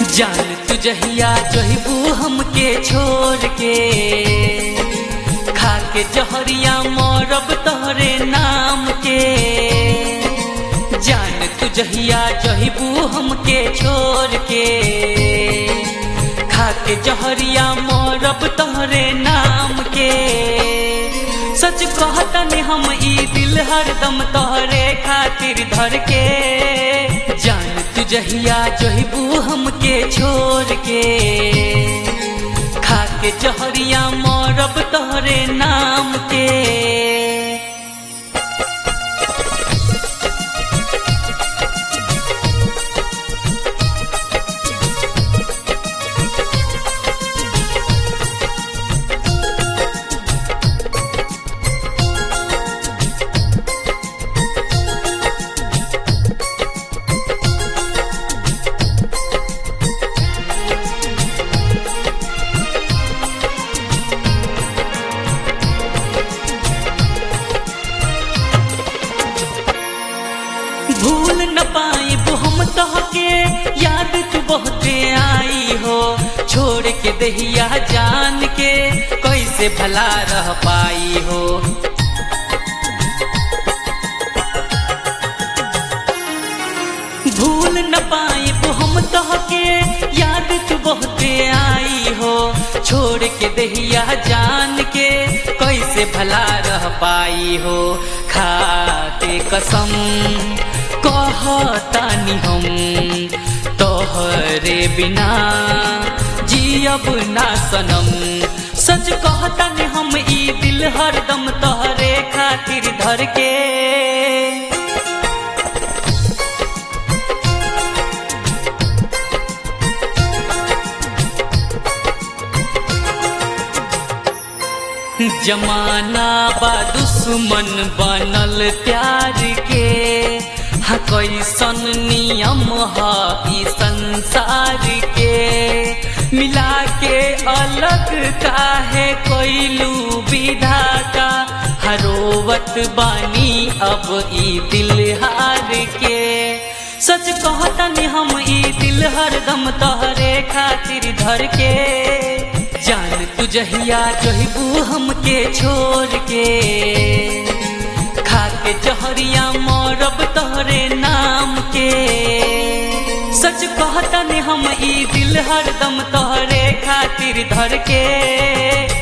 जान तू जहिया जहिबू हमके छोड़ के, खाके जहरिया मरब तोहरे नाम के। जान तू जहिया जहिबू हमके छोड़ के, खाके जहरिया मरब तोहरे नाम के। सच कहतनी हम ई दिल हरदम तोहरे खातिर धर के। जान तू जहिया जहिबू हमके छोड़ के, खाके जहरिया मरब तोहरे नाम के। भूल न पाइब हम तोहके, याद तू बहुते आई हो। छोड़ के दहिया जान के कैसे भला रह पाई हो। भूल न पाइब हम तोहके, याद तू बहुते आई हो। छोड़ के दहिया जान के कैसे भला रह पाई हो। खाते कसम कहतानी हम तोहरे बिना जियब ना सनम। सच कहतानी हम ई दिल हरदम तोहरे खातिर धर के। जमाना बा दुश्मन बनल प्यार के। हाँ कैसन नियम है ई संसार के। मिला के अलग काहे कैलू विधाता। हरोवत बानी अब ई दिल हार के। सच कहतनी हम ई दिल हरदम तोहरे खातिर धर के। जान तू जहिया जहिबू हमके छोड़ के, खाके जहरिया मरब तोहरे नाम के। सच कहतनी हम ई दिल हरदम तोहरे खातिर धर के।